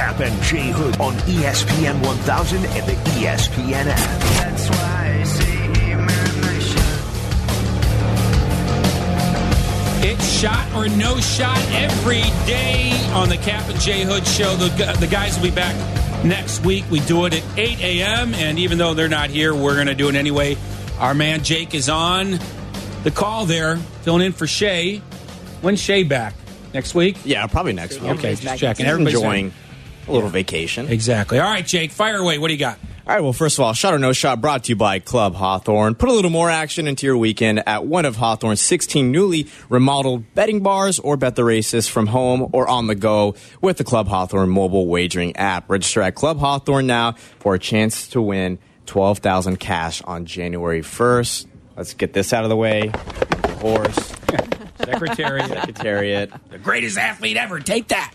Cap and J Hood on ESPN 1000 and the ESPN app. That's why I say It's shot or no shot every day on the Cap and J Hood show. The guys will be back next week. We do it at 8 a.m., and even though they're not here, we're going to do it anyway. Our man Jake is on the call there, filling in for Shay. When's Shay back? Next week? Yeah, probably next week. Okay, just checking. Everybody's enjoying a little vacation. Exactly. All right, Jake, fire away. What do you got? All right, well, first of all, Shot or No Shot brought to you by Club Hawthorne. Put a little more action into your weekend at one of Hawthorne's 16 newly remodeled betting bars, or bet the races from home or on the go with the Club Hawthorne mobile wagering app. Register at Club Hawthorne now for a chance to win $12,000 cash on January 1st. Let's get this out of the way. The horse. Secretariat. The greatest athlete ever. Take that.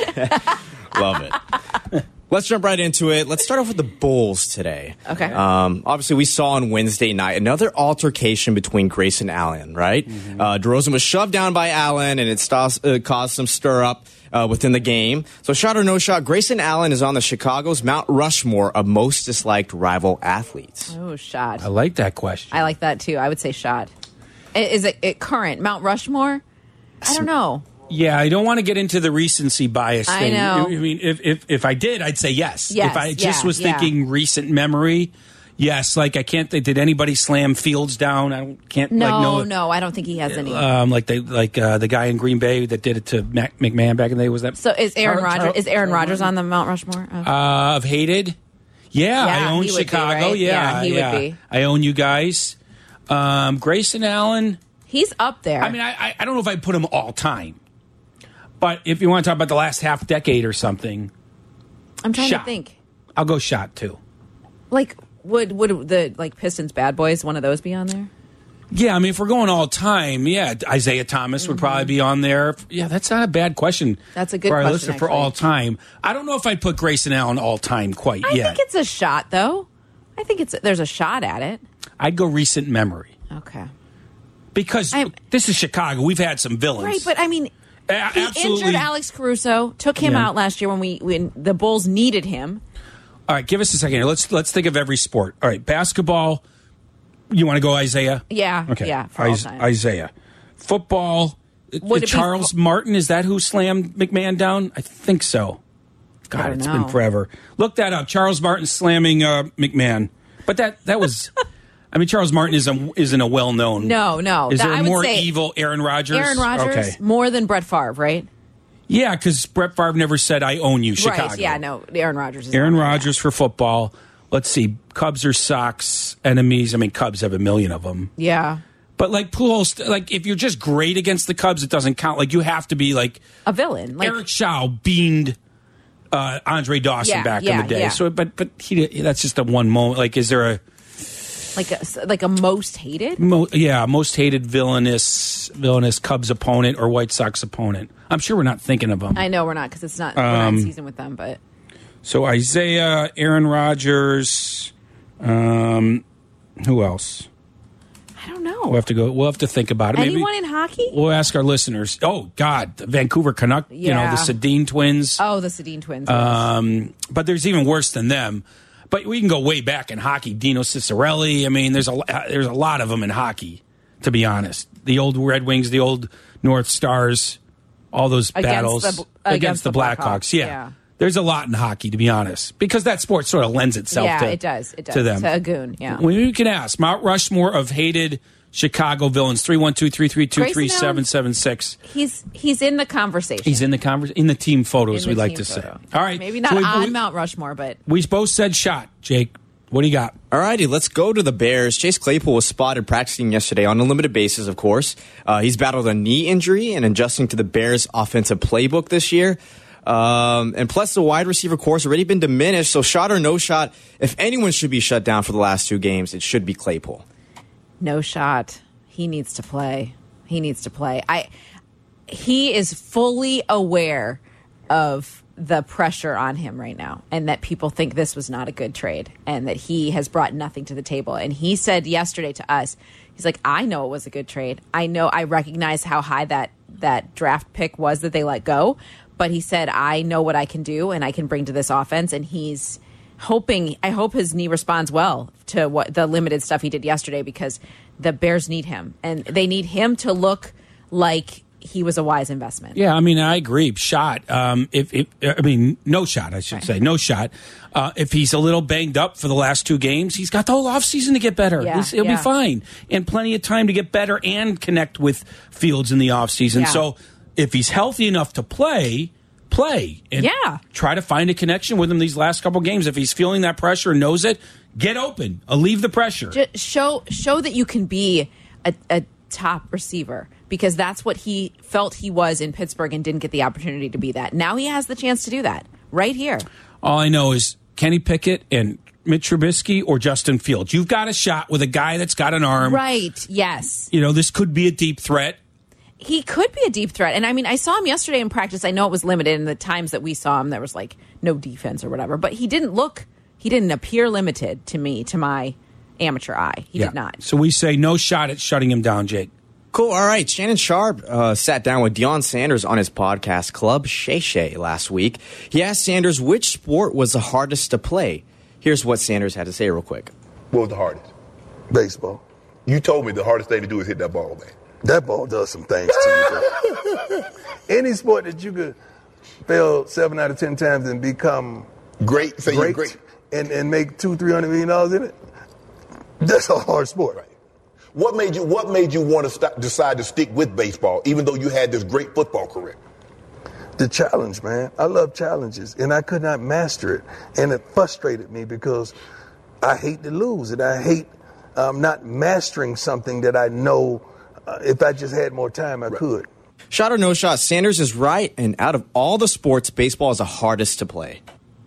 Love it. Let's jump right into it. Let's start off with the Bulls today. Okay. Obviously, we saw on Wednesday night another altercation between Grayson Allen, right? Mm-hmm. DeRozan was shoved down by Allen, and it caused some stir-up within the game. So, shot or no shot, Grayson Allen is on the Chicago's Mount Rushmore of most disliked rival athletes. Oh, shot. I like that question. I like that, too. I would say shot. Is it current? Mount Rushmore? I don't know. Yeah, I don't want to get into the recency bias thing. I know. I mean, if I did, I'd say yes. Yes, if I just was thinking recent memory, yes. Like, I can't think, did anybody slam Fields down? No, I don't think he has any. The guy in Green Bay that did it to McMahon back in the day, was that? So is Aaron Rodgers? Is Aaron Rodgers on the Mount Rushmore? Of hated? Yeah, I own Chicago. Be, right? He would be. I own you guys. Grayson Allen. He's up there. I mean, I don't know if I'd put him all time. But if you want to talk about the last half decade or something, I'm trying to think. I'll go shot too. Like, would the Pistons Bad Boys, one of those be on there? Yeah, I mean, if we're going all time, yeah, Isaiah Thomas would probably be on there. Yeah, that's not a bad question. That's a good question, listen, for all time. I don't know if I'd put Grayson Allen all time quite yet. I think it's a shot, though. I think there's a shot at it. I'd go recent memory. Okay. Because this is Chicago. We've had some villains. Right, but I mean, he injured Alex Caruso, took him out last year when the Bulls needed him. All right, give us a second here. Let's think of every sport. All right, basketball. You want to go Isaiah? Yeah. Okay. Yeah. For all time. Isaiah. Football. Charles Martin, is that who slammed McMahon down? I think so. God, it's been forever. Look that up. Charles Martin slamming McMahon. But that was. I mean, Charles Martin isn't a well-known. No. Is there a more evil Aaron Rodgers? Aaron Rodgers, more than Brett Favre, right? Yeah, because Brett Favre never said, I own you, Chicago. Right, yeah, no, Aaron Rodgers is Aaron Rodgers for football. Let's see, Cubs or Sox enemies. I mean, Cubs have a million of them. Yeah. But, like, Pujols, like, if you're just great against the Cubs, it doesn't count. Like, you have to be, like... a villain. Like, Eric Shaw beamed Andre Dawson back in the day. Yeah. So, but that's just a one moment. Like, is there a... Like a most hated? Most hated villainous Cubs opponent or White Sox opponent. I'm sure we're not thinking of them. I know we're not, because we're not in season with them. But so Isaiah, Aaron Rodgers, who else? I don't know. We'll have to think about it. Anyone in hockey? We'll ask our listeners. Oh God, the Vancouver Canucks. Yeah. The Sedin twins. Oh, the Sedin twins. Yes. But there's even worse than them. But we can go way back in hockey. Dino Ciccarelli. I mean, there's a lot of them in hockey, to be honest. The old Red Wings, the old North Stars, all those battles against the Blackhawks. Yeah. There's a lot in hockey, to be honest, because that sport sort of lends itself to it does. To them. To a goon, yeah. We can ask Mount Rushmore of hated Chicago villains, 312-332-3776. He's in the conversation. He's in the in the team photos, we like to say. All right. Maybe not on Mount Rushmore, but... We both said shot, Jake. What do you got? All righty, let's go to the Bears. Chase Claypool was spotted practicing yesterday on a limited basis, of course. He's battled a knee injury and adjusting to the Bears' offensive playbook this year. And plus, the wide receiver course already been diminished, so shot or no shot, if anyone should be shut down for the last two games, it should be Claypool. No shot. He needs to play. He is fully aware of the pressure on him right now, and that people think this was not a good trade, and that he has brought nothing to the table. And he said yesterday to us, he's like, I know it was a good trade. I know, I recognize how high that draft pick was that they let go, But he said, I know what I can do and I can bring to this offense. And he's hoping, I hope his knee responds well to what the limited stuff he did yesterday, because the Bears need him. And they need him to look like he was a wise investment. Yeah, I mean, I agree. Shot. No shot, I should say. No shot. If he's a little banged up for the last 2 games, he's got the whole offseason to get better. Yeah, He'll be fine. And plenty of time to get better and connect with Fields in the offseason. Yeah. So if he's healthy enough to play. And try to find a connection with him these last couple games. If he's feeling that pressure and knows it, get open. Alleviate the pressure. Just show that you can be a top receiver, because that's what he felt he was in Pittsburgh and didn't get the opportunity to be that. Now he has the chance to do that right here. All I know is Kenny Pickett and Mitch Trubisky or Justin Fields. You've got a shot with a guy that's got an arm. Right, yes. This could be a deep threat. He could be a deep threat. And I mean, I saw him yesterday in practice. I know it was limited, and the times that we saw him, there was like no defense or whatever. But he didn't appear limited to me, to my amateur eye. He did not. So we say no shot at shutting him down, Jake. Cool. All right. Shannon Sharp sat down with Deion Sanders on his podcast, Club Shay Shay, last week. He asked Sanders which sport was the hardest to play. Here's what Sanders had to say real quick. What was the hardest? Baseball. You told me the hardest thing to do is hit that ball, man. That ball does some things to you, though. Any sport that you could fail 7 out of 10 times and become great and make $200-300 million in it, that's a hard sport. Right. What made you want to decide to stick with baseball, even though you had this great football career? The challenge, man. I love challenges, and I could not master it. And it frustrated me because I hate to lose, and I hate not mastering something that I know if I just had more time, I could. Shot or no shot, Sanders is right, and out of all the sports, baseball is the hardest to play.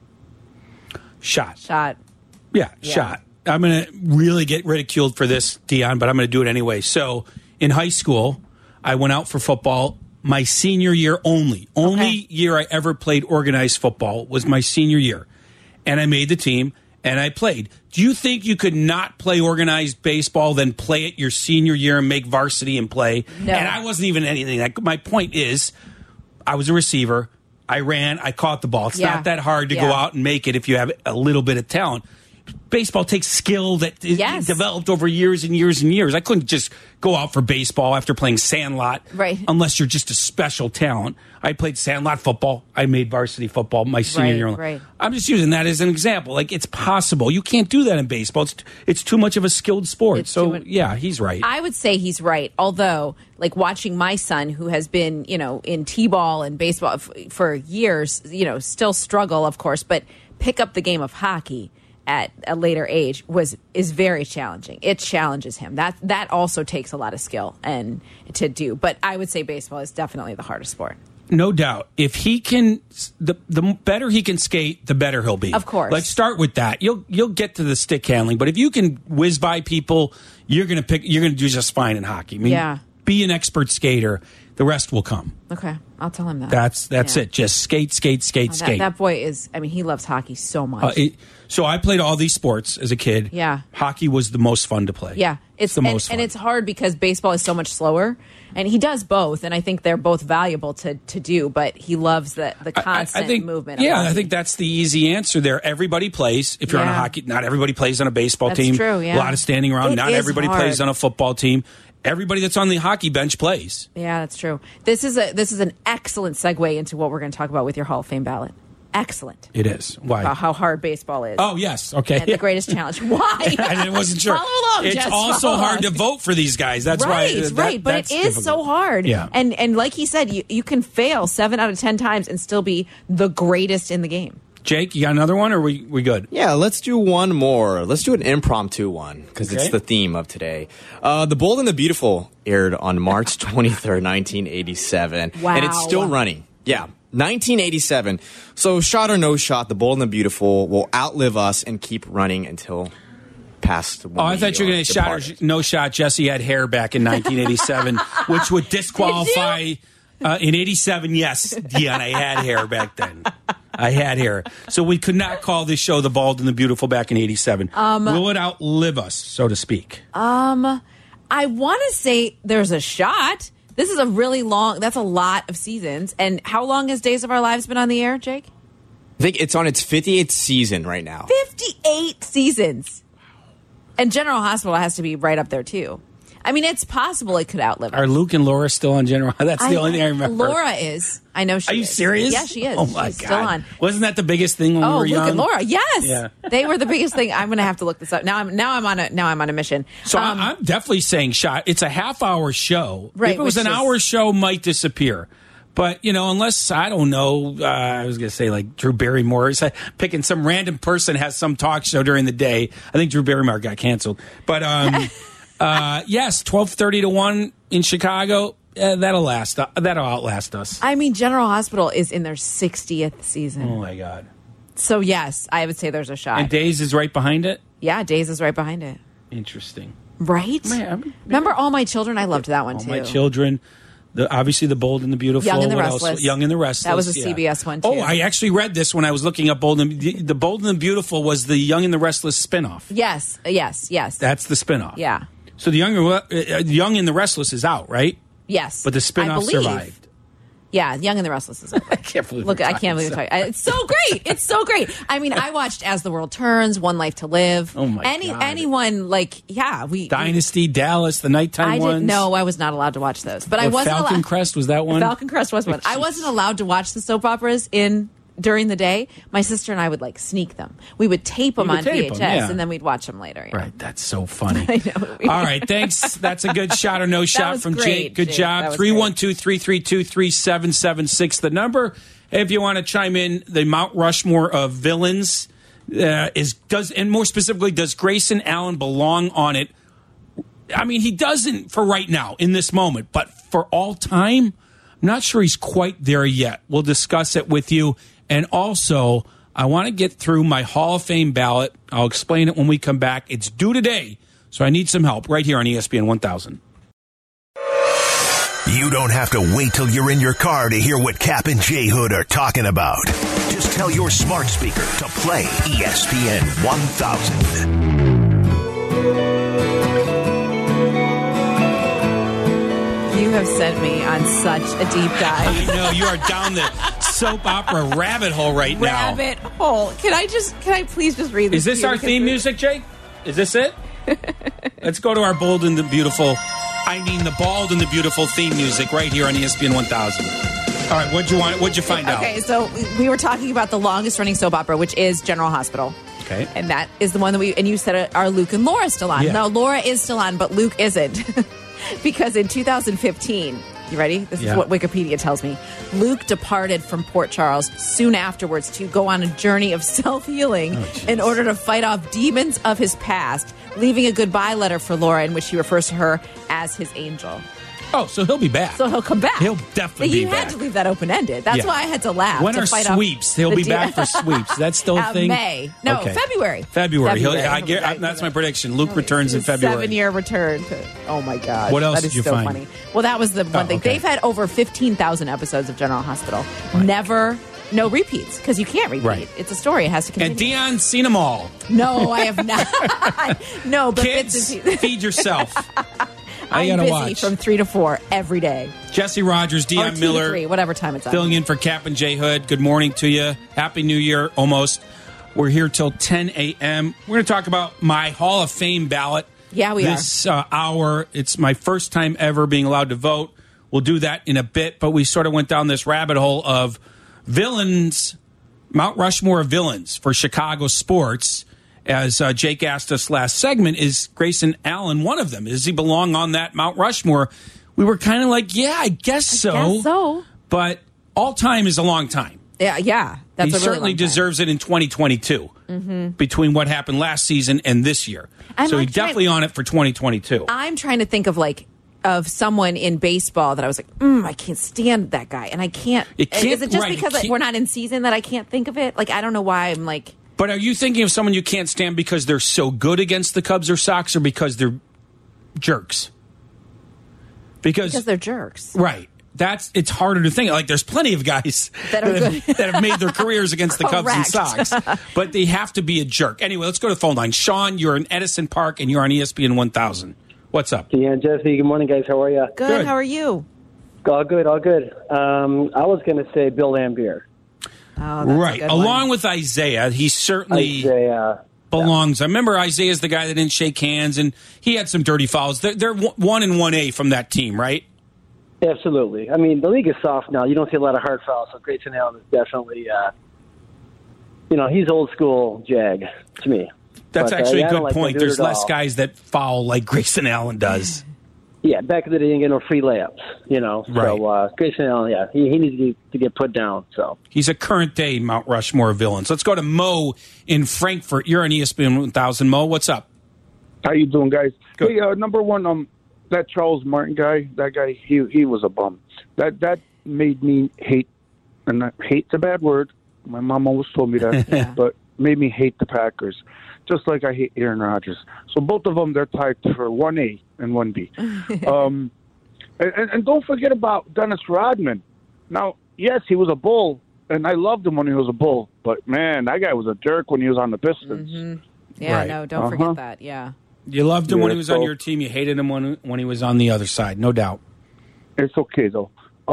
Shot. Yeah. Shot. I'm going to really get ridiculed for this, Deion, but I'm going to do it anyway. So in high school, I went out for football my senior year only. Only year I ever played organized football was my senior year. And I made the team, and I played. Do you think you could not play organized baseball, then play it your senior year and make varsity and play? No. And I wasn't even anything. My point is, I was a receiver. I ran. I caught the ball. It's not that hard to go out and make it if you have a little bit of talent. Baseball takes skill that is developed over years and years and years. I couldn't just go out for baseball after playing Sandlot, unless you're just a special talent. I played Sandlot football. I made varsity football my senior year. Right. I'm just using that as an example. Like, it's possible. You can't do that in baseball. It's too much of a skilled sport. Yeah, he's right. I would say he's right. Although, like, watching my son, who has been, in T-ball and baseball for years, still struggle, of course, but pick up the game of hockey at a later age is very challenging. It challenges him. That also takes a lot of skill and to do. But I would say baseball is definitely the hardest sport. No doubt. If he can, the better he can skate, the better he'll be. Of course. Let's start with that. You'll get to the stick handling, but if you can whiz by people, you're gonna do just fine in hockey. I mean, be an expert skater. The rest will come. Okay, I'll tell him that. That's it. Just skate. That boy is. I mean, he loves hockey so much. So I played all these sports as a kid. Yeah, hockey was the most fun to play. Yeah, it's the most fun. And it's hard because baseball is so much slower. And he does both, and I think they're both valuable to do. But he loves the constant movement. Yeah, I think that's the easy answer there. Everybody plays. If you're on a hockey, not everybody plays on a baseball team. That's true. Yeah, a lot of standing around. Not everybody plays on a football team. Everybody that's on the hockey bench plays. Yeah, that's true. This is an excellent segue into what we're going to talk about with your Hall of Fame ballot. Excellent. It is. Why? About how hard baseball is. Oh, yes. Okay. And the greatest challenge. Why? I wasn't sure. Follow along, it's also hard to vote for these guys. That's why. Right. But it is difficult. So hard. Yeah. And like he said, you can fail 7 out of 10 times and still be the greatest in the game. Jake, you got another one, or are we good? Yeah, let's do one more. Let's do an impromptu one, because it's the theme of today. The Bold and the Beautiful aired on March 23rd, 1987. Wow. And it's still running. Yeah, 1987. So shot or no shot, The Bold and the Beautiful will outlive us and keep running until past. I thought you were going to shot or no shot. Jesse had hair back in 1987, which would disqualify. In 87, yes, Deion, I had hair back then. I had hair. So we could not call this show The Bald and the Beautiful back in 87. Will it outlive us, so to speak? I want to say there's a shot This is a really long, that's a lot of seasons. And how long has Days of Our Lives been on the air, Jake? I think it's on its 58th season right now. 58 seasons. And General Hospital has to be right up there, too. I mean, it's possible it could outlive it. Are Luke and Laura still on General? That's the only thing I remember. Laura is. I know she is. Are you serious? Yeah, she is. Oh, my She's God. still on. Wasn't that the biggest thing when we were young? Luke and Laura. Yes. Yeah. They were the biggest thing. I'm going to have to look this up. Now I'm on a mission. So I'm definitely saying shot. It's a half-hour show. Right, If it was an hour show, might disappear. But, unless, I don't know, I was going to say like Drew Barrymore, picking some random person has some talk show during the day. I think Drew Barrymore got canceled. But, yes, 12:30 to 1 in Chicago. That'll outlast us. I mean, General Hospital is in their 60th season. Oh, my God. So, yes, I would say there's a shot. And Days is right behind it? Yeah, Days is right behind it. Interesting. Right? Remember All My Children? I loved that one, too. All My Children. Obviously, The Bold and the Beautiful. Young and the What Restless. else? Young and the Restless. That was a CBS one, too. Oh, I actually read this when I was looking up Bold and the Bold and the Beautiful was the Young and the Restless spinoff. Yes. That's the spinoff. Yeah. So the Young and the Restless is out, right? Yes. But the spinoff survived. Yeah, Young and the Restless is over. I can't believe Look, I can't believe it's so great. It's so great. I mean, I watched As the World Turns, One Life to Live. Oh my God. Anyone Dynasty, Dallas, the nighttime ones. No, I was not allowed to watch those. But I wasn't Falcon Crest, was that one? Falcon Crest was one. I wasn't allowed to watch the soap operas during the day. My sister and I would sneak them. We would tape them on VHS and then we'd watch them later. Right, that's so funny. I know. All right, thanks. That's a good shot or no shot from great, Jake. Good job. 312-332-3776. The number, if you want to chime in, the Mount Rushmore of villains and more specifically, does Grayson Allen belong on it? I mean, he doesn't for right now in this moment, but for all time, I'm not sure he's quite there yet. We'll discuss it with you. And also, I want to get through my Hall of Fame ballot. I'll explain it when we come back. It's due today, so I need some help right here on ESPN 1000. You don't have to wait till you're in your car to hear what Cap and J Hood are talking about. Just tell your smart speaker to play ESPN 1000. You have sent me on such a deep dive. I know, you are down the soap opera rabbit hole right now. Rabbit hole. Can I please just read this? Is this our theme music, Jake? Is this it? Let's go to our Bold and the Beautiful. The Bald and the Beautiful theme music right here on ESPN 1000. All right, what'd you find out? Okay, so we were talking about the longest running soap opera, which is General Hospital. Okay. And that is the one that you said, are Luke and Laura still on? Yeah. No, Laura is still on, but Luke isn't. Because in 2015, you ready? This is what Wikipedia tells me. Luke departed from Port Charles soon afterwards to go on a journey of self-healing in order to fight off demons of his past, leaving a goodbye letter for Laura in which he refers to her as his angel. Oh, so he'll be back. So he'll come back. He'll definitely be back. He had to leave that open-ended. That's why I had to laugh. When to are fight sweeps? He'll be back for sweeps. That's still a thing? May. No, Okay. February. February. February. That's my prediction. Luke returns in His February. 7-year return. Oh, my God. What else That did is you so find? funny. Well, that was the one thing. okay. They've had over 15,000 episodes of General Hospital. No repeats, because you can't repeat. Right. It's a story. It has to continue. And Dion's seen them all. No, I have not. No, but Kids, bits and pieces. feed yourself. I I'm gotta busy watch. from 3 to 4 every day. Jesse Rogers, Or Dion 2 to Miller. 3, whatever time it's on. Filling in for Cap and J Hood. Good morning to you. Happy New Year, almost. We're here till 10 a.m. We're going to talk about my Hall of Fame ballot. Yeah, we this hour. It's my first time ever being allowed to vote. We'll do that in a bit, but we sort of went down this rabbit hole of villains, Mount Rushmore of villains for Chicago sports. As Jake asked us last segment, is Grayson Allen one of them? Does he belong on that Mount Rushmore? We were kind of like, yeah, I guess so. guess so. But all time is a long time. Yeah. That's He a really certainly long time. deserves it in 2022 between what happened last season and this year. I'm so like he's definitely on it for 2022. I'm trying to think of someone in baseball that I was like, I can't stand that guy, and I can't. Is it just because we're not in season that I can't think of it? Like, I don't know why I'm like. But are you thinking of someone you can't stand because they're so good against the Cubs or Sox, or because they're jerks? Because they're jerks, right? It's harder to think. Like, there's plenty of guys that have made their careers against the Cubs and Correct. Sox, but they have to be a jerk. Anyway, let's go to the phone line. Sean, you're in Edison Park, and you're on ESPN 1000. What's up? Yeah, Jesse. Good morning, guys. How are you? Good. How are you? All good, all good. I was going to say Bill Laimbeer. Oh, that's Right. a good Along one. with Isaiah, he certainly Isaiah. belongs. I remember Isaiah's the guy that didn't shake hands, and he had some dirty fouls. They're 1 and 1A from that team, right? Absolutely. I mean, the league is soft now. You don't see a lot of hard fouls, so Grayson Allen is definitely, he's old school Jag to me. That's But, actually I a don't good like point. to do There's it less all. guys that foul like Grayson Allen does. Yeah, back in the day, you didn't get no free layups, Right. So Grayson Allen, he needs to get put down. So He's a current day Mount Rushmore villains. Let's go to Mo in Frankfurt. You're on ESPN 1000. Mo, what's up? How you doing, guys? Good. Hey, number one, that Charles Martin guy, that guy, he was a bum. That made me hate, and hate's a bad word. My mom always told me that, but made me hate the Packers, just like I hate Aaron Rodgers. So both of them, they're tied for 1A and 1B. And don't forget about Dennis Rodman. Now, yes, he was a Bull, and I loved him when he was a Bull, but man, that guy was a jerk when he was on the Pistons. Mm-hmm. Yeah, Right. no, don't forget that. Yeah. You loved him when Yeah, he was on so- your team. You hated him when he was on the other side, no doubt. It's okay, though.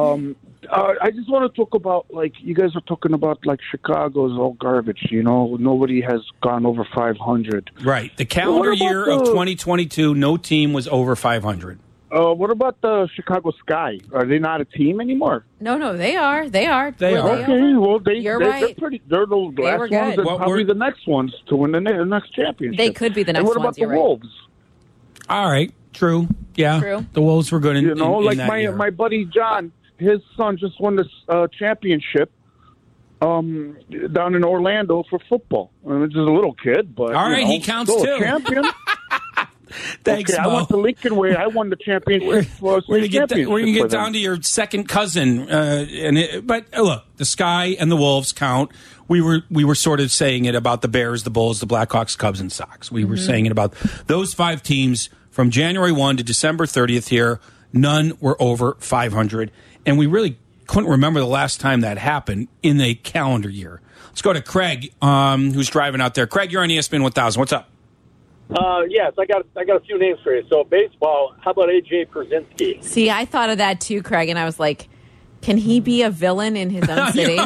I just want to talk about, you guys are talking about, Chicago's all garbage, Nobody has gone over 500. Right. The calendar What about year of the- 2022, no team was over 500. What about the Chicago Sky? Are they not a team anymore? No, they are. They are. They Were are. Okay, well, You're they're right. pretty. They're the last were ones good. and Well, probably we're- the next ones to win the next championship. They could be the And next what about ones, the you're right. Wolves? All right. True. Yeah. True. The Wolves were good in, in that my year. my buddy John, his son just won this championship down in Orlando for football. I mean, just a little kid, but All right, he counts still too. A champion. Thanks, Okay, I Mo. went to Lincoln Way. I won the championship. We're gonna get for them. down to your second cousin, but look, the Sky and the Wolves count. We were sort of saying it about the Bears, the Bulls, the Blackhawks, Cubs, and Sox. We were saying it about those 5 teams from January 1 to December 30th. Here, none were over 500, and we really couldn't remember the last time that happened in a calendar year. Let's go to Craig, who's driving out there. Craig, you're on ESPN 1000. What's up? Yes, I got a few names for you. So baseball, how about AJ Pierzynski? See, I thought of that too, Craig, and I was like, can he be a villain in his own city?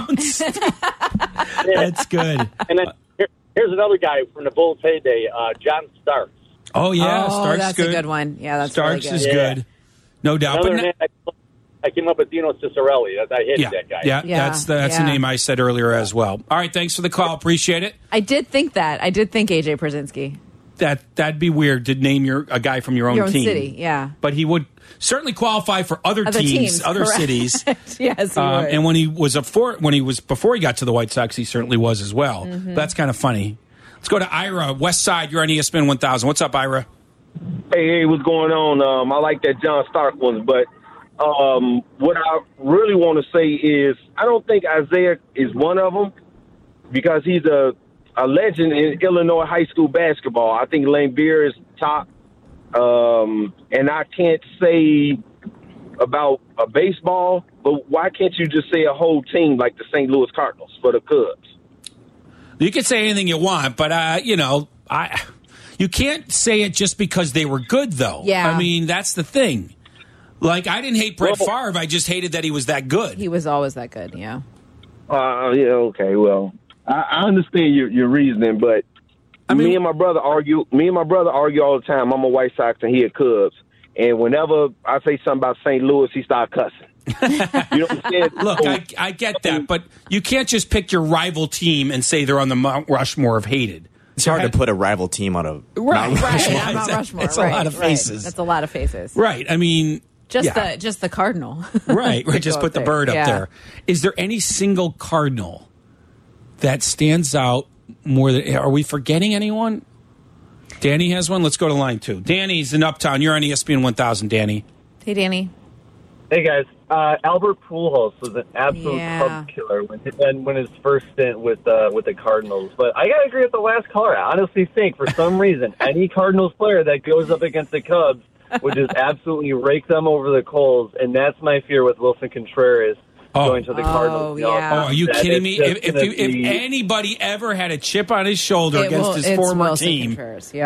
That's good. And then here's another guy from the Bulls heyday, John Starks. Oh yeah, Oh, Starks that's good. a good one. Yeah, that's Starks really is good. Yeah. good, no doubt. Another But name, I came up with Dino Ciccarelli. I hated yeah, that guy. Yeah, that's the yeah. name I said earlier as well. All right, thanks for the call. Appreciate it. I did think that. I did think AJ Pierzynski. That'd be weird to name a guy from your own team. City, yeah. But he would certainly qualify for other teams, other correct. cities. Yes, he would. And when he was before he got to the White Sox, he certainly was as well. Mm-hmm. That's kind of funny. Let's go to Ira, West Side. You're on ESPN 1000. What's up, Ira? Hey, what's going on? I like that John Stark one, but what I really want to say is I don't think Isaiah is one of them because he's a legend in Illinois high school basketball. I think Laimbeer is top, and I can't say about a baseball, but why can't you just say a whole team like the St. Louis Cardinals for the Cubs? You can say anything you want, but you can't say it just because they were good, though. Yeah. I mean, that's the thing. Like, I didn't hate Brett Favre. I just hated that he was that good. He was always that good, yeah. Yeah, okay. Well, I understand your reasoning, but me and my brother argue all the time. I'm a White Sox and he a Cubs. And whenever I say something about St. Louis, he start cussing. You know what I'm saying? Look, I get that, but you can't just pick your rival team and say they're on the Mount Rushmore of hated. It's hard to put a rival team on a Right, Mount Rushmore. right. Mount Rushmore. It's right, a lot of right. faces. That's a lot of faces. Right. I mean, Just the Cardinal. right. Just Go put up the there. bird up Yeah. there. Is there any single Cardinal that stands out more than? Are we forgetting anyone? Danny has one. Let's go to line 2. Danny's in Uptown. You're on ESPN 1000, Danny. Hey, Danny. Hey guys, Albert Pujols was an absolute Yeah. Cub killer when his first stint with the Cardinals. But I gotta agree with the last caller. I honestly think for some reason any Cardinals player that goes up against the Cubs would just absolutely rake them over the coals, and that's my fear with Wilson Contreras going to the Cardinals. yeah. Oh, are you That kidding me? it's just If gonna be- anybody ever had a chip on his shoulder against his It's former Wilson team, Contreras. Yep.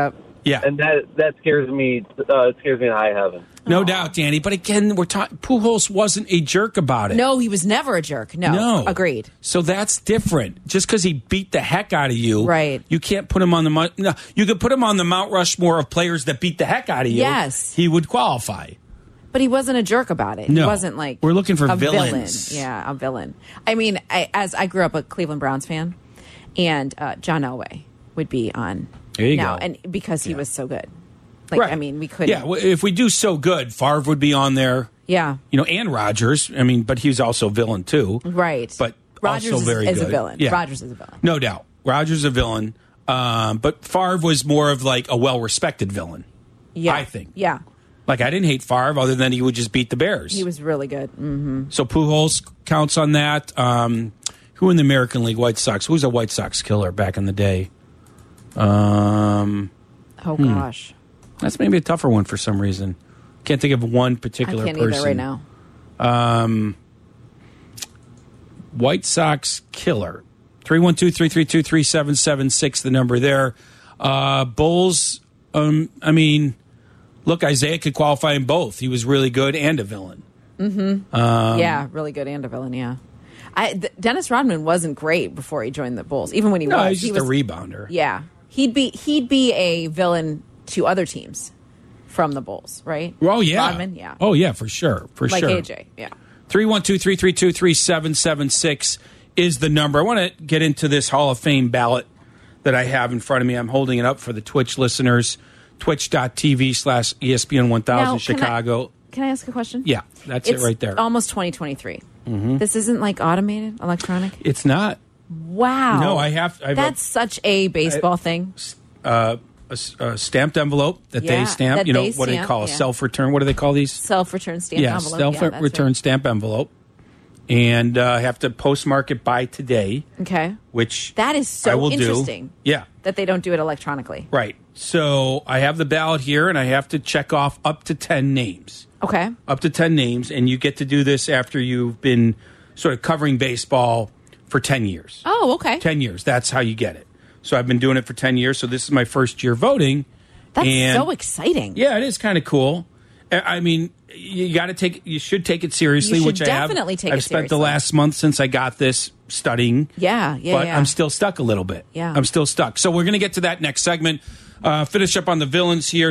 Yeah. And that scares me. It scares me to high heaven. No doubt, Danny. But again, we're talking. Pujols wasn't a jerk about it. No, he was never a jerk. No. Agreed. So that's different. Just because he beat the heck out of you, right? You can't put him on the no. You could put him on the Mount Rushmore of players that beat the heck out of you. Yes, he would qualify. But he wasn't a jerk about it. No. He wasn't like we're looking for a villains. Villain. Yeah, a villain. I mean, as I grew up a Cleveland Browns fan, and John Elway would be on there you now, go. and because he was so good. Like, right. I mean, we couldn't. Yeah, if we do so good, Favre would be on there. Yeah. And Rodgers. I mean, but he's also a villain, too. Right. But Rodgers also very is good. a villain. Yeah. Rodgers is a villain. No doubt. Rodgers is a villain. But Favre was more of like a well-respected villain, I think. Yeah. Like, I didn't hate Favre other than he would just beat the Bears. He was really good. Mm-hmm. So Pujols counts on that. Who in the American League? White Sox. Who's a White Sox killer back in the day? Oh, gosh. That's maybe a tougher one for some reason. Can't think of one particular person. I can't either right now. White Sox killer. 312-332-3776, the number there. Bulls, I mean, look, Isaiah could qualify in both. He was really good and a villain. Mm-hmm. Yeah, really good and a villain, yeah. Dennis Rodman wasn't great before he joined the Bulls, even when he was. He's just a rebounder. Yeah. He'd be a villain to other teams from the Bulls, right? Oh, yeah. Rodman, yeah. Oh, yeah, for sure. Like AJ, yeah. 312-332-3776 is the number. I want to get into this Hall of Fame ballot that I have in front of me. I'm holding it up for the Twitch listeners. Twitch.tv/ESPN 1000 Chicago. Can I ask a question? Yeah, that's it right there. It's almost 2023. Mm-hmm. This isn't like automated, electronic? It's not. Wow. No, that's such a baseball thing. A stamped envelope that they stamp. That what do they call a self-return? What do they call these? Self-return stamp envelope. Self-return stamp envelope. And have to postmark it by today. Okay. Which that is so I will interesting. Do. Yeah. That they don't do it electronically. Right. So I have the ballot here, and I have to check off up to 10 names. Okay. Up to 10 names, and you get to do this after you've been sort of covering baseball for 10 years. Oh, okay. 10 years. That's how you get it. So I've been doing it for 10 years, so this is my first year voting. That's so exciting. Yeah, it is kind of cool. I mean, you should take it seriously, which I have. Definitely take it seriously. I've spent the last month since I got this studying. Yeah. But I'm still stuck a little bit. Yeah. I'm still stuck. So we're going to get to that next segment. Finish up on the villains here.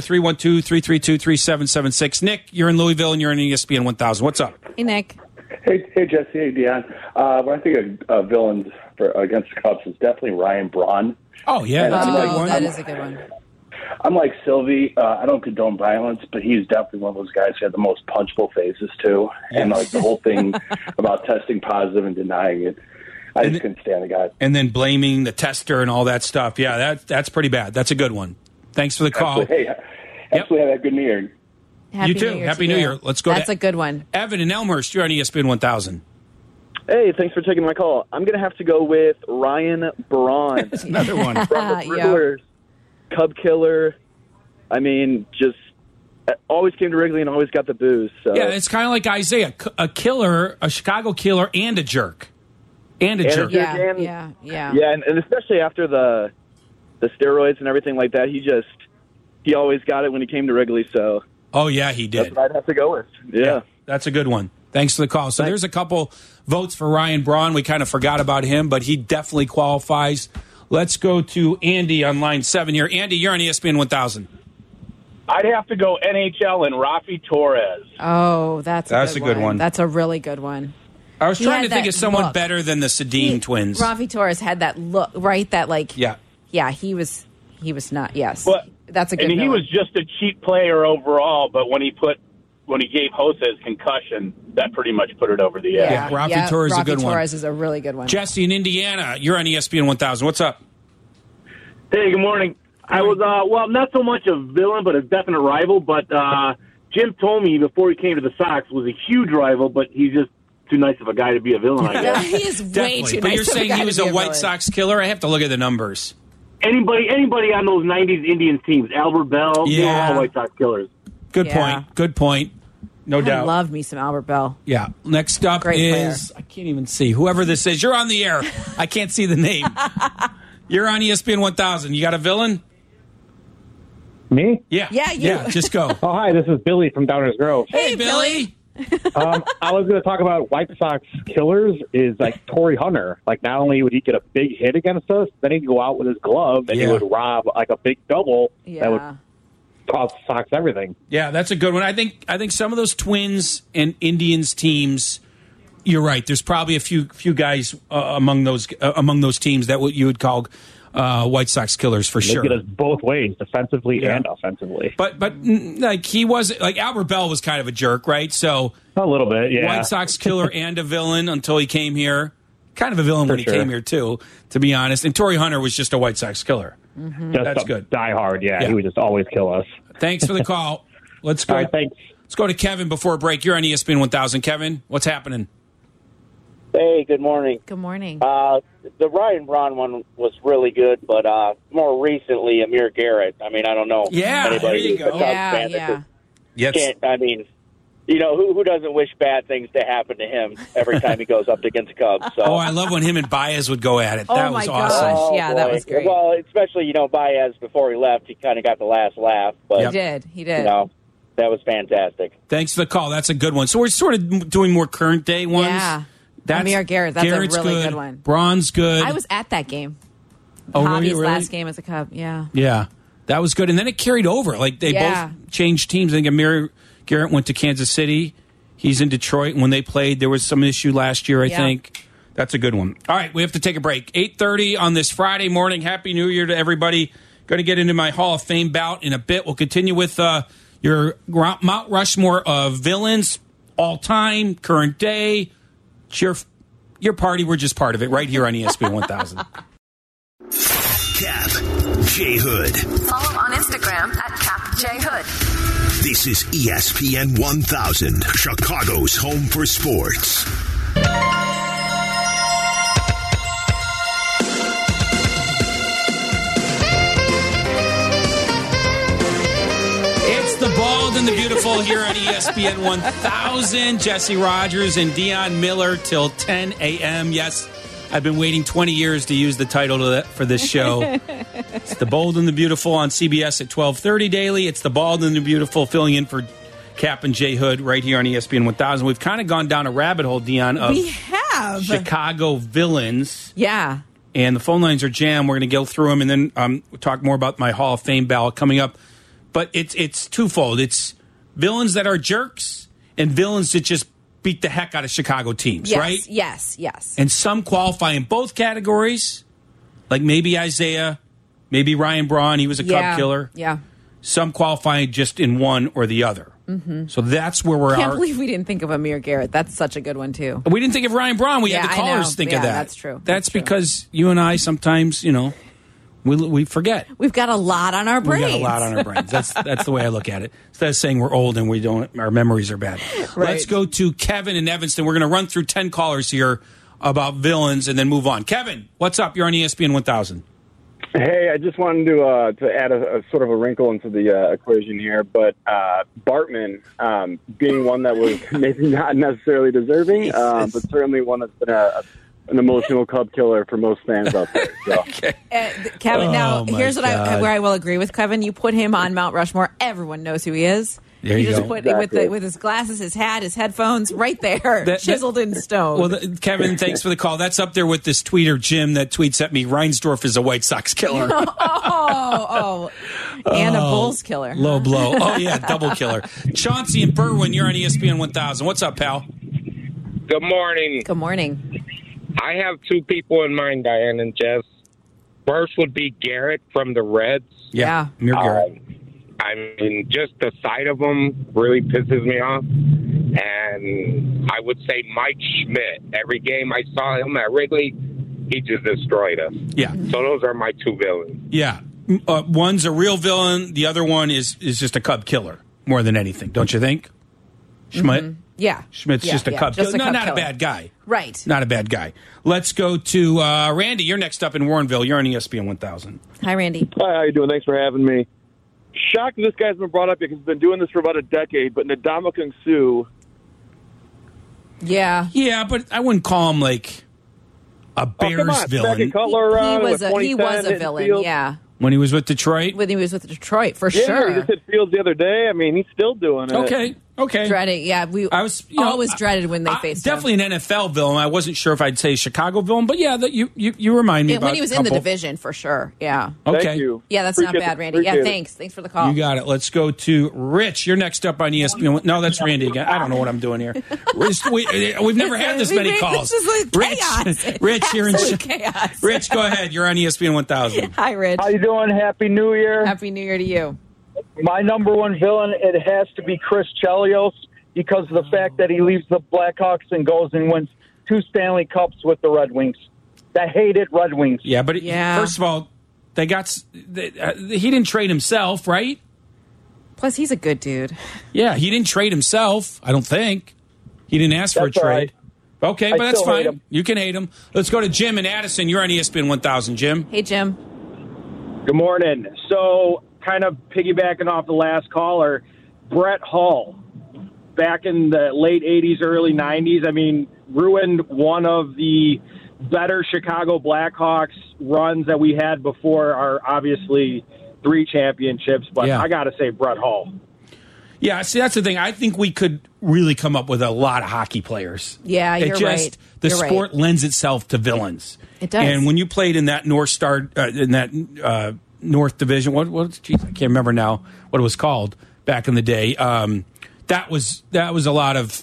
312-332-3776. Nick, you're in Louisville and you're in ESPN 1000. What's up? Hey, Nick. Hey, Jesse. Hey, Dion. When I think of villains against the Cubs, it's definitely Ryan Braun. Oh, yeah. That's a good one. That is a good one. I'm like Sylvie. I don't condone violence, but he's definitely one of those guys who had the most punchable faces, too. Yes. And like the whole thing about testing positive and denying it. I just couldn't stand the guy. And then blaming the tester and all that stuff. Yeah, that's pretty bad. That's a good one. Thanks for the call. Absolutely. Hey, absolutely have a good New Year. You too. Happy New Year. Let's go. That's a good one. Evan in Elmhurst, you're on ESPN 1000. Hey, thanks for taking my call. I'm going to have to go with Ryan Braun. That's another one. From the Brewers, Cub killer. I mean, just always came to Wrigley and always got the booze. So. Yeah, it's kind of like Isaiah, a killer, a Chicago killer, and a jerk. And a jerk. Yeah. Yeah, and especially after the steroids and everything like that, he always got it when he came to Wrigley. So. Oh, yeah, he did. That's what I'd have to go with. Yeah. That's a good one. Thanks for the call. So there's a couple votes for Ryan Braun. We kind of forgot about him, but he definitely qualifies. Let's go to Andy on line 7 here. Andy, you're on ESPN 1000. I'd have to go NHL and Rafi Torres. Oh, that's a good one. That's a really good one. I was trying to think of someone better than the Sedin twins. Rafi Torres had that look, right? That like, yeah, he was not. Yes, but that's a good. I mean, he was just a cheap player overall, but when he gave Jose his concussion, that pretty much put it over the edge. Yeah, Rafi Torres is a good one. Rafi Torres is a really good one. Jesse in Indiana, you're on ESPN 1000. What's up? Hey, good morning. I was, not so much a villain, but a definite rival. But Jim Thome, before he came to the Sox, was a huge rival, but he's just too nice of a guy to be a villain, I guess. He is way too nice. But you're saying he was a White Sox killer? I have to look at the numbers. Anybody on those 90s Indians teams, Albert Bell, they were all White Sox killers. Good point. Good point. No doubt. I loved me some Albert Bell. Yeah. Next up is, I can't even see, whoever this is. You're on the air. I can't see the name. You're on ESPN 1000. You got a villain? Me? Yeah. Yeah, you. Yeah, just go. Oh, hi, this is Billy from Downers Grove. Hey, Billy. I was going to talk about White Sox killers is like Torrey Hunter. Like, not only would he get a big hit against us, then he'd go out with his glove and he would rob like a big double that would cost the Sox everything. Yeah, that's a good one. I think some of those Twins and Indians teams, you're right. There's probably a few guys among those teams that you would call White Sox killers for sure. They get us both ways, defensively and offensively. But like he was like Albert Bell was kind of a jerk, right? So a little bit, yeah. White Sox killer and a villain until he came here. Kind of a villain when he came here too, to be honest. And Torrey Hunter was just a White Sox killer. That's good. Die hard, yeah. He would just always kill us. Thanks for the call. Let's go. All right, thanks. Let's go to Kevin before a break. You're on ESPN 1000. Kevin, what's happening? Hey, good morning. Good morning. The Ryan Braun one was really good, but more recently, Amir Garrett. I mean, I don't know. Yeah, anybody there you who's a go. Cubs fan that Yes. can't, I mean, you know, who doesn't wish bad things to happen to him every time he goes up against the Cubs? So. Oh, I love when him and Baez would go at it. That was awesome. Oh, yeah, that was great. Well, especially, Baez, before he left, he kind of got the last laugh. But, He did. You know, that was fantastic. Thanks for the call. That's a good one. So we're sort of doing more current day ones. Yeah. Amir Garrett, that's Garrett's a really good one. Braun's good. I was at that game. Oh, Javi's really? last game as a Cub, yeah. Yeah, that was good. And then it carried over. Like, they both changed teams. I think Amir Garrett went to Kansas City. He's in Detroit. And when they played, there was some issue last year, I think. That's a good one. All right, we have to take a break. 8:30 on this Friday morning. Happy New Year to everybody. Going to get into my Hall of Fame bout in a bit. We'll continue with your Mount Rushmore of villains, all-time, current day. It's your party. We're just part of it right here on ESPN 1000. Cap J Hood. Follow on Instagram at Cap J Hood. This is ESPN 1000, Chicago's home for sports. It's the Bald and the Beautiful here on ESPN 1000. Jesse Rogers and Dion Miller till 10 a.m. Yes, I've been waiting 20 years to use the title for this show. It's the Bold and the Beautiful on CBS at 12:30 daily. It's the Bald and the Beautiful filling in for Cap and J Hood right here on ESPN 1000. We've kind of gone down a rabbit hole, Dion, of we have Chicago villains. Yeah. And the phone lines are jammed. We're going to go through them and then we'll talk more about my Hall of Fame ballot coming up. But it's twofold. It's villains that are jerks and villains that just beat the heck out of Chicago teams, right? Yes. And some qualify in both categories, like maybe Isaiah, maybe Ryan Braun. He was a Cub killer. Yeah. Some qualify just in one or the other. Mm-hmm. So that's where we're at. I can't believe we didn't think of Amir Garrett. That's such a good one, too. We didn't think of Ryan Braun. We had the callers think of that. That's true. That's because you and I sometimes, we forget. We've got a lot on our brains. We got a lot on our brains. That's the way I look at it. Instead of saying we're old and our memories are bad. Right. Let's go to Kevin in Evanston. We're going to run through 10 callers here about villains and then move on. Kevin, what's up? You're on ESPN 1000. Hey, I just wanted to add a sort of a wrinkle into the equation here, but Bartman being one that was maybe not necessarily deserving, but certainly one that's been an emotional Cub killer for most fans out there. So. Kevin, now here's where I will agree with Kevin. You put him on Mount Rushmore, everyone knows who he is. There you just go. put with his glasses, his hat, his headphones, right there, chiseled in stone. Well, Kevin, thanks for the call. That's up there with this tweeter, Jim, that tweets at me, Reinsdorf is a White Sox killer. And a Bulls killer. Low blow. Oh, yeah, double killer. Chauncey and Berwyn, you're on ESPN 1000. What's up, pal? Good morning. Good morning. I have two people in mind, Diane and Jess. First would be Garrett from the Reds. Yeah. Amir Garrett. I mean, just the sight of him really pisses me off. And I would say Mike Schmidt. Every game I saw him at Wrigley, he just destroyed us. Yeah. So those are my two villains. Yeah. One's a real villain. The other one is just a Cub killer more than anything. Don't you think? Schmidt? Mm-hmm. Yeah. Schmidt's just a Cub killer. No, not a bad guy. Right. Not a bad guy. Let's go to Randy. You're next up in Warrenville. You're on ESPN 1000. Hi, Randy. Hi, how you doing? Thanks for having me. Shocked this guy's been brought up because he's been doing this for about a decade, but Ndamukong Suh. Yeah. Yeah, but I wouldn't call him like a Bears villain. Cutler, he was a villain, yeah. When he was with Detroit? When he was with Detroit, for Yeah, sure. he just hit Fields the other day. I mean, he's still doing it. Okay. Dreading, yeah. I was always dreaded when they faced him. Definitely an NFL villain. I wasn't sure if I'd say Chicago villain, but yeah, you remind me about when he was in the division, for sure. Yeah. Okay. Thank you. Yeah, that's not bad, Randy. Yeah, thanks. Thanks for the call. You got it. Let's go to Rich. You're next up on ESPN. No, that's Randy again. I don't know what I'm doing here. We've never had this many calls. This is like chaos. Rich, you're in chaos. Rich, go ahead. You're on ESPN 1000. Hi, Rich. How you doing? Happy New Year. Happy New Year to you. My number one villain, it has to be Chris Chelios because of the fact that he leaves the Blackhawks and goes and wins 2 Stanley Cups with the Red Wings. The hated Red Wings. Yeah, but first of all, he didn't trade himself, right? Plus, he's a good dude. Yeah, he didn't trade himself, I don't think. He didn't ask for a trade. Right. Okay, but that's fine. You can hate him. Let's go to Jim and Addison. You're on ESPN 1000, Jim. Hey, Jim. Good morning. So, kind of piggybacking off the last caller, Brett Hull, back in the late 80s, early 90s, I mean, ruined one of the better Chicago Blackhawks runs that we had before our, obviously, 3 championships. But I got to say Brett Hull. Yeah, see, that's the thing. I think we could really come up with a lot of hockey players. Yeah, you're right. The sport lends itself to villains. It does. And when you played in that North Star, in that North Division, I can't remember now what it was called back in the day. That was a lot of,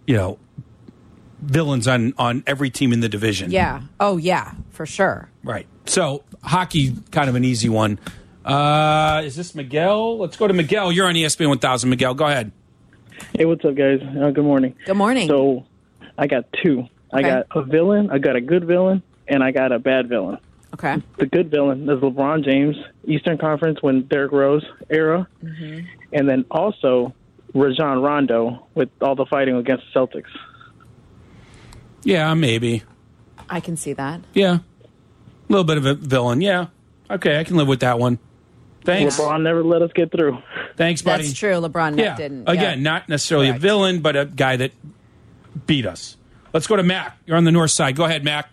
villains on every team in the division. Yeah. Oh, yeah, for sure. Right. So hockey, kind of an easy one. Is this Miguel? Let's go to Miguel. You're on ESPN 1000. Miguel, go ahead. Hey, what's up, guys? Good morning. Good morning. So I got 2. Okay. I got a villain, I got a good villain, and I got a bad villain. Okay. The good villain is LeBron James, Eastern Conference when Derrick Rose era, and then also Rajon Rondo with all the fighting against the Celtics. Yeah, maybe. I can see that. Yeah. A little bit of a villain. Yeah. Okay, I can live with that one. Thanks. LeBron never let us get through. Thanks, buddy. That's true. LeBron didn't. Again, not necessarily a villain, but a guy that beat us. Let's go to Mac. You're on the north side. Go ahead, Mac.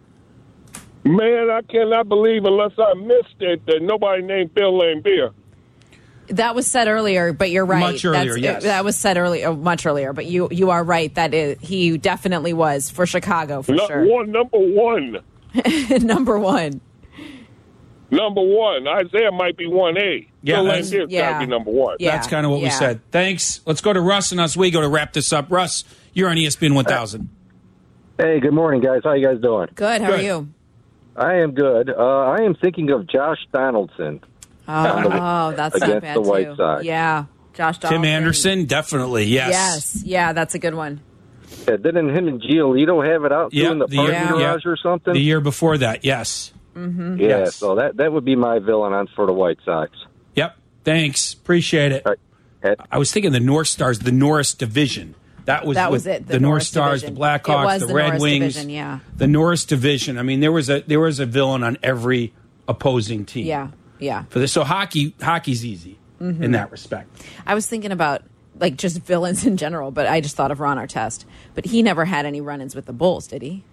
Man, I cannot believe, unless I missed it, that nobody named Bill Laimbeer. That was said earlier, but you're right. Much earlier, yes. That was said earlier, much earlier, but you are right. He definitely was for Chicago, for sure. Number one. Number one. Number one. Isaiah might be 1A. Yeah, Bill Laimbeer's got to be number one. Yeah. That's kind of what we said. Thanks. Let's go to Russ and Oswego to wrap this up. Russ, you're on ESPN 1000. Hey, good morning, guys. How you guys doing? Good. How are you? I am good. I am thinking of Josh Donaldson. Oh, that's not against bad, the White too. Sox. Yeah. Josh Donaldson. Tim Anderson, definitely, yes. Yes. Yeah, that's a good one. Yeah, didn't him and Giolito have it out doing the parking garage or something? The year before that, yes. Mm-hmm. Yeah, Yes. so that would be my villain for the White Sox. Yep. Thanks. Appreciate it. I was thinking the North Stars, the Norris division. That was it. The North Stars, division. the Blackhawks, the Red Norris Wings, division, yeah. the Norris division. I mean, there was a villain on every opposing team. Yeah. Yeah. For this, so hockey's easy in that respect. I was thinking about just villains in general, but I just thought of Ron Artest. But he never had any run-ins with the Bulls, did he?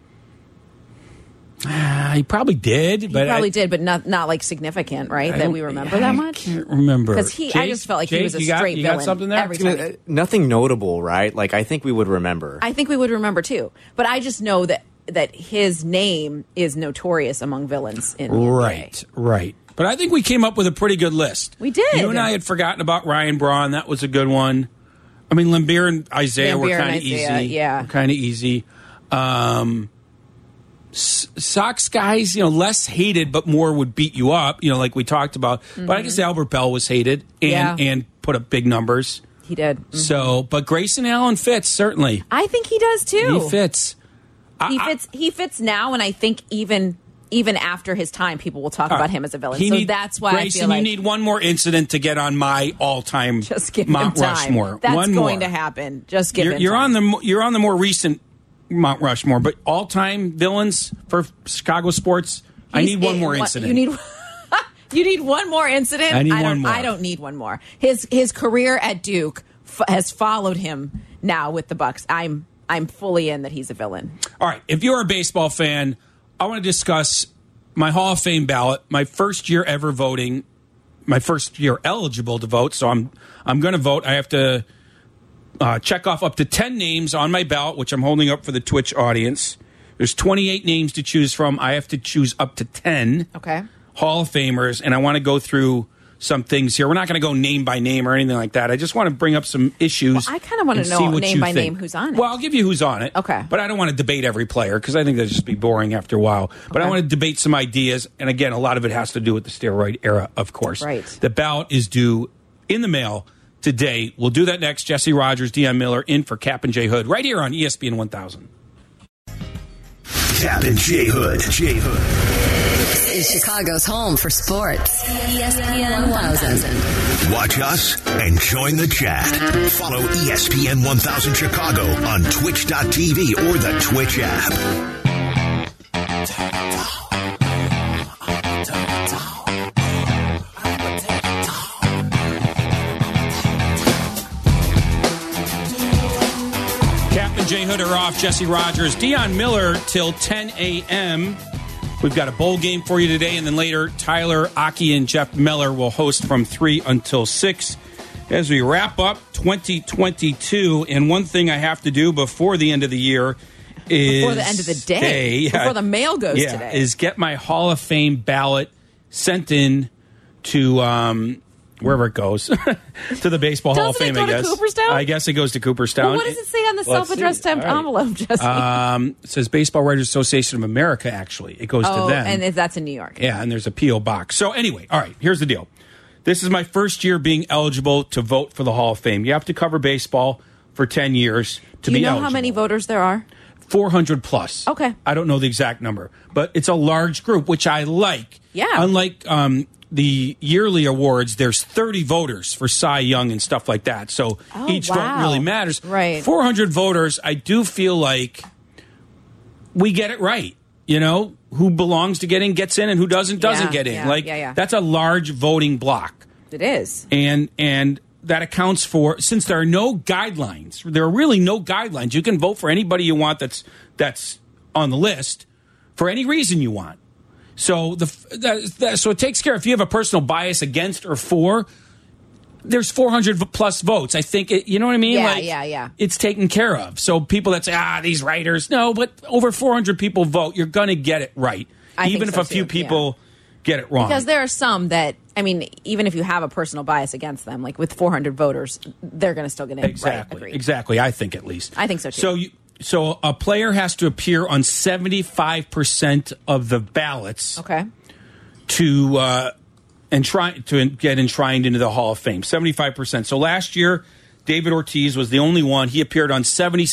He probably did. He probably did, but not significant, right? That we remember that much. I can't remember Because I just felt like he was a straight villain. You got something there? Every time. Nothing notable, right? Like, I think we would remember. I think we would remember too. But I just know that his name is notorious among villains in the NBA. Right. But I think we came up with a pretty good list. We did. You and I had forgotten about Ryan Braun. That was a good one. I mean, Laimbeer and Isaiah were kind of easy. Yeah. Kind of easy. Sox guys, less hated, but more would beat you up, like we talked about. Mm-hmm. But I guess Albert Bell was hated and put up big numbers. He did. Mm-hmm. So, but Grayson Allen fits, certainly. I think he does too. He fits. He fits now, and I think even after his time, people will talk about him as a villain. That's why Grayson, I feel like you need one more incident to get on my all-time just give Mount him time. Rushmore. That's one going more. to happen. Just give him you're time. You're on the more recent Mount Rushmore, but all-time villains for Chicago sports. I need one more incident. You need one more incident. I need one more. I don't need one more. His career at Duke has followed him now with the Bucks. I'm fully in that he's a villain. All right. If you're a baseball fan, I want to discuss my Hall of Fame ballot, my first year ever voting, my first year eligible to vote. So I'm going to vote. I have to check off up to 10 names on my ballot, which I'm holding up for the Twitch audience. There's 28 names to choose from. I have to choose up to 10 Hall of Famers, and I want to go through some things here. We're not going to go name by name or anything like that. I just want to bring up some issues. Well, I kind of want to know name by name who's on it. Well, I'll give you who's on it. Okay. But I don't want to debate every player because I think that'd just be boring after a while. But I want to debate some ideas. And again, a lot of it has to do with the steroid era, of course. Right. The ballot is due in the mail today. We'll do that next. Jesse Rogers, Deion Miller in for Cap and J Hood right here on ESPN 1000. Cap and J Hood. J Hood. Is Chicago's home for sports. ESPN 1000. Watch us and join the chat. Follow ESPN 1000 Chicago on twitch.tv or the Twitch app. Captain J Hood are off. Jesse Rogers, Deion Miller till 10 a.m. We've got a bowl game for you today, and then later, Tyler, Aki, and Jeff Miller will host from 3 until 6 as we wrap up 2022. And one thing I have to do before the end of the year is... Before the end of the day. Before the mail goes today. Is get my Hall of Fame ballot sent in to... wherever it goes, to the Baseball Hall of Fame, I guess. Doesn't it go to Cooperstown? I guess it goes to Cooperstown. Well, what does it say on the self-addressed envelope, Jesse? It says Baseball Writers Association of America, actually. It goes to them. And that's in New York. Yeah, and there's a P.O. box. So anyway, all right, here's the deal. This is my first year being eligible to vote for the Hall of Fame. You have to cover baseball for 10 years to be eligible. Do you know how many voters there are? 400 plus. Okay. I don't know the exact number, but it's a large group, which I like. Yeah. Unlike the yearly awards, there's 30 voters for Cy Young and stuff like that. So each vote really matters. Right. 400 voters, I do feel like we get it right. You know, who belongs to get in gets in and who doesn't get in. That's a large voting block. It is. And that accounts for, since there are no guidelines, there are really no guidelines. You can vote for anybody you want that's on the list for any reason you want. So so it takes care. If you have a personal bias against or for, there's 400 plus votes. I think you know what I mean. Yeah. It's taken care of. So people that say these writers, no, but over 400 people vote, you're going to get it right, even if a few people get it wrong. Because there are some that, I mean, even if you have a personal bias against them, like with 400 voters, they're going to still get in. Exactly. Right? Exactly. I think at least. I think so too. So a player has to appear on 75% of the ballots. Okay. To get enshrined into the Hall of Fame. 75%. So last year, David Ortiz was the only one. He appeared on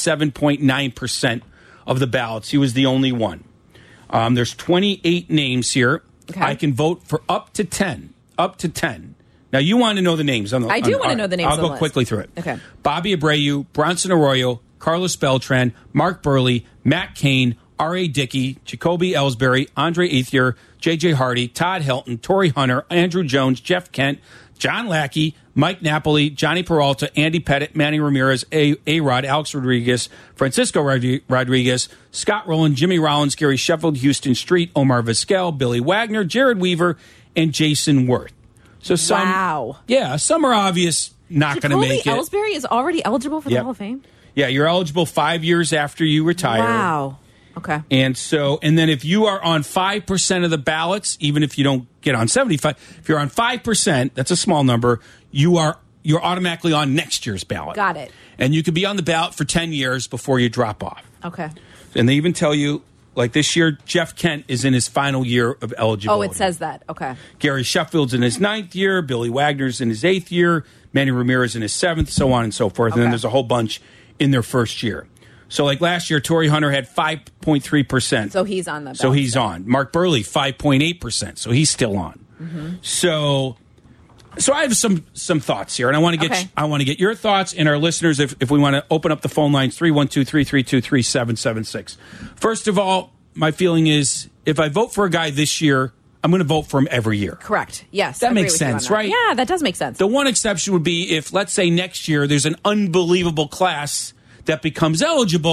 77.9% of the ballots. He was the only one. There's 28 names here. Okay. I can vote for up to 10. Up to 10. Now, you want to know the names. I do want to know the names. I'll go quickly through it. Okay. Bobby Abreu, Bronson Arroyo, Carlos Beltran, Mark Burley, Matt Cain, R.A. Dickey, Jacoby Ellsbury, Andre Ethier, J.J. Hardy, Todd Helton, Torrey Hunter, Andrew Jones, Jeff Kent, John Lackey, Mike Napoli, Johnny Peralta, Andy Pettit, Manny Ramirez, A-Rod, Alex Rodriguez, Francisco Rodriguez, Scott Rowland, Jimmy Rollins, Gary Sheffield, Houston Street, Omar Vizquel, Billy Wagner, Jared Weaver, and Jason Worth. So some are obvious not going to make it. Jacoby Ellsbury is already eligible for the Hall of Fame? Yeah, you're eligible 5 years after you retire. Wow. Okay. And then if you are on 5% of the ballots, even if you don't get on 75, if you're on 5%, that's a small number, you're automatically on next year's ballot. Got it. And you could be on the ballot for 10 years before you drop off. Okay. And they even tell you, like this year, Jeff Kent is in his final year of eligibility. Oh, it says that. Okay. Gary Sheffield's in his 9th year, Billy Wagner's in his 8th year, Manny Ramirez in his 7th, so on and so forth. And then there's a whole bunch in their first year. So like last year, Torrey Hunter had 5.3%. So he's on the ballot. So he's on. Mark Burley, 5.8%. So he's still on. Mm-hmm. So I have some thoughts here, and I want to get your thoughts and our listeners if we want to open up the phone lines 312-332-3776. First of all, my feeling is if I vote for a guy this year, I'm going to vote for him every year. Correct. Yes. That makes sense, right? Yeah, that does make sense. The one exception would be if, let's say, next year there's an unbelievable class that becomes eligible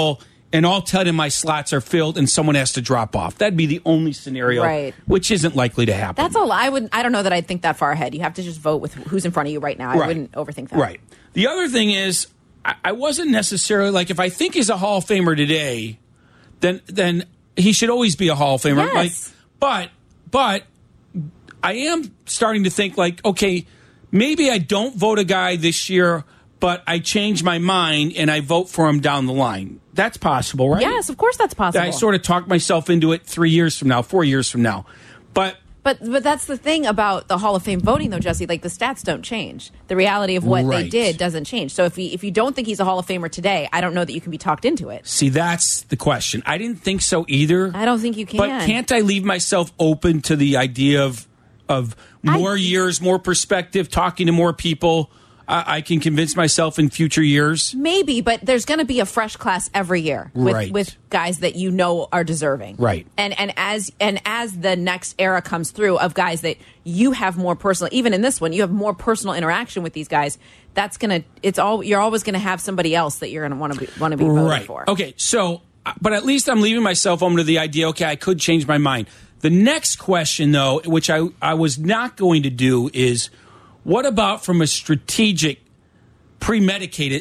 and all 10 of my slots are filled and someone has to drop off. That'd be the only scenario, Right. which isn't likely to happen. That's all. I don't know that I'd think that far ahead. You have to just vote with who's in front of you right now. I wouldn't overthink that. Right. The other thing is, I wasn't necessarily like, if I think he's a Hall of Famer today, then he should always be a Hall of Famer. Yes. Like, but I am starting to think like, okay, maybe I don't vote a guy this year, but I change my mind and I vote for him down the line. That's possible, right? Yes, of course that's possible. I sort of talked myself into it 3 years from now, 4 years from now. But that's the thing about the Hall of Fame voting, though, Jesse. Like, the stats don't change. The reality of what they did doesn't change. So if you don't think he's a Hall of Famer today, I don't know that you can be talked into it. See, that's the question. I didn't think so either. I don't think you can. But can't I leave myself open to the idea of more years, more perspective, talking to more people? I can convince myself in future years. Maybe, but there's going to be a fresh class every year with guys that you know are deserving. Right. And as the next era comes through of guys that you have more personal, even in this one, you have more personal interaction with these guys. You're always going to have somebody else that you're going to want to be voting for. Okay, so but at least I'm leaving myself open to the idea. Okay, I could change my mind. The next question, though, which I was not going to do, is what about from a strategic, premeditated,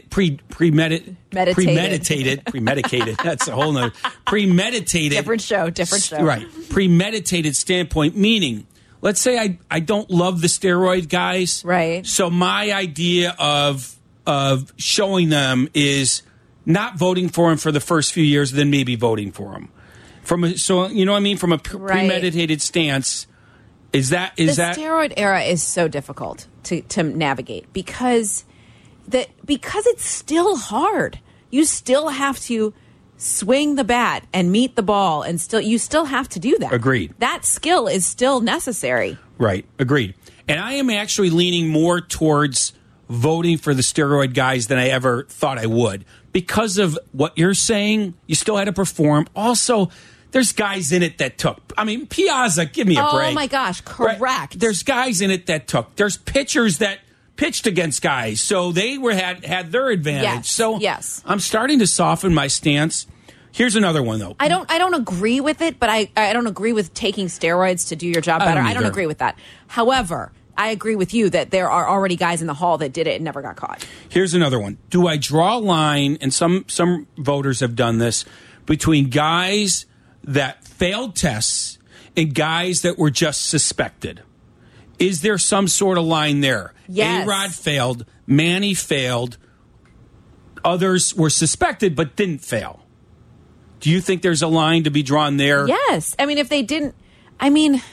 that's a whole nother, premeditated. Different show. Right. Premeditated standpoint, meaning, let's say I don't love the steroid guys. Right. So my idea of showing them is not voting for him for the first few years, then maybe voting for him. So you know what I mean? From a premeditated stance. Is that the steroid era is so difficult to navigate because it's still hard. You still have to swing the bat and meet the ball, and you still have to do that. Agreed. That skill is still necessary. Right. Agreed. And I am actually leaning more towards voting for the steroid guys than I ever thought I would because of what you're saying. You still had to perform. Also, there's guys in it that took. I mean, Piazza, give me a break. Oh, my gosh, correct. Right? There's guys in it that took. There's pitchers that pitched against guys, so they had their advantage. Yes, so yes. I'm starting to soften my stance. Here's another one, though. I don't agree with it, but I don't agree with taking steroids to do your job better. I don't agree with that. However, I agree with you that there are already guys in the Hall that did it and never got caught. Here's another one. Do I draw a line, and some voters have done this, between guys that failed tests and guys that were just suspected? Is there some sort of line there? Yes. A-Rod failed, Manny failed, others were suspected but didn't fail. Do you think there's a line to be drawn there? Yes. I mean, if they didn't, I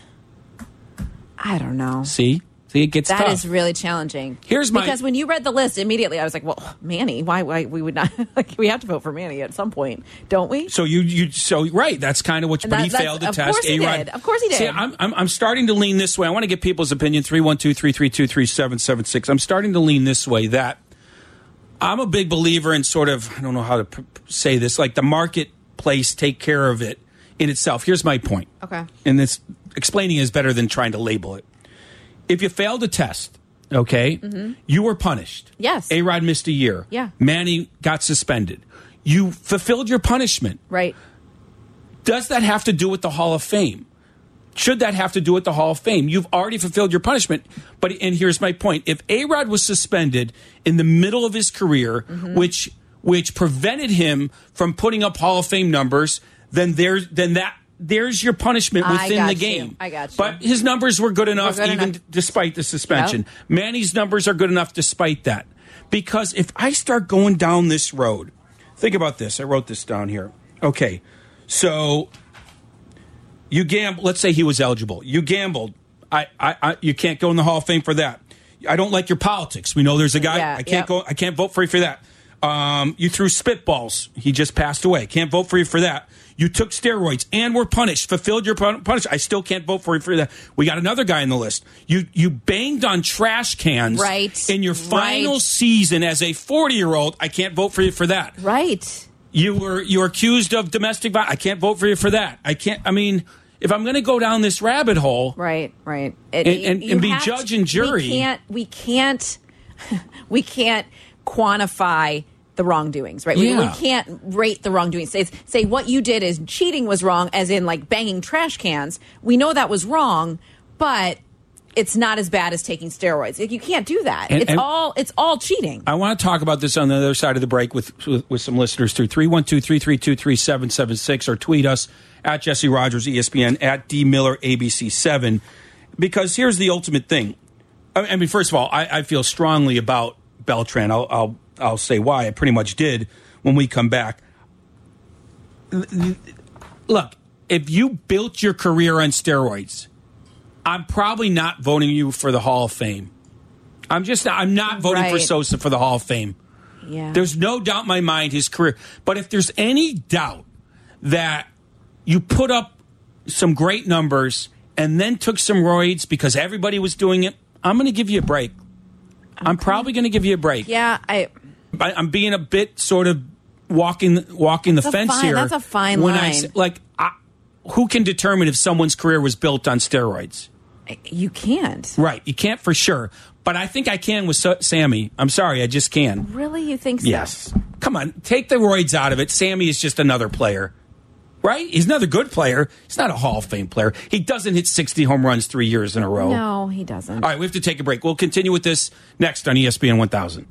don't know. See, it gets tough. That is really challenging. Because when you read the list immediately, I was like, "Well, Manny, why we would not? Like, we have to vote for Manny at some point, don't we?" So right. That's kind of what. But he failed the test. Of course he did. Of course he did. See, I'm starting to lean this way. I want to get people's opinion. 312-332-3776. I'm starting to lean this way. That I'm a big believer in sort of. I don't know how to say this. Like the marketplace take care of it in itself. Here's my point. Okay. And this explaining is better than trying to label it. If you failed a test, okay, you were punished. Yes. A-Rod missed a year. Yeah. Manny got suspended. You fulfilled your punishment. Right. Does that have to do with the Hall of Fame? Should that have to do with the Hall of Fame? You've already fulfilled your punishment. And here's my point. If A-Rod was suspended in the middle of his career, which prevented him from putting up Hall of Fame numbers, then there's your punishment within the game. I got you. But his numbers were good enough despite the suspension. Yep. Manny's numbers are good enough despite that. Because if I start going down this road, think about this. I wrote this down here. Okay, so you gamble. Let's say he was eligible. You gambled. You can't go in the Hall of Fame for that. I don't like your politics. We know there's a guy. Yeah, I can't go. I can't vote for you for that. You threw spitballs. He just passed away. Can't vote for you for that. You took steroids and were punished, fulfilled your punishment. I still can't vote for you for that. We got another guy on the list. You banged on trash cans in your final season as a 40-year-old. I can't vote for you for that. Right. You were accused of domestic violence. I can't vote for you for that. I can't. I mean, if I'm going to go down this rabbit hole, right, and be judge and jury, we can't quantify the wrongdoings, right? Yeah. We can't rate the wrongdoings. Say what you did is cheating was wrong, as in like banging trash cans. We know that was wrong, but it's not as bad as taking steroids. Like, you can't do that. It's all cheating. I want to talk about this on the other side of the break with some listeners through 312-332-3776 or tweet us at Jesse Rogers ESPN at D Miller ABC7, because here's the ultimate thing. I mean, first of all, I feel strongly about Beltran. I'll say why. I pretty much did when we come back. Look, if you built your career on steroids, I'm probably not voting you for the Hall of Fame. I'm not voting for Sosa for the Hall of Fame. Yeah. There's no doubt in my mind his career. But if there's any doubt that you put up some great numbers and then took some roids because everybody was doing it, I'm going to give you a break. Okay. I'm probably going to give you a break. Yeah, I'm being a bit sort of walking the fence here. That's a fine line. Who can determine if someone's career was built on steroids? You can't. Right, you can't for sure. But I think I can with Sammy. I'm sorry, I just can. Really? You think so? Yes. Come on, take the roids out of it. Sammy is just another player. Right? He's another good player. He's not a Hall of Fame player. He doesn't hit 60 home runs 3 years in a row. No, he doesn't. All right, we have to take a break. We'll continue with this next on ESPN 1000.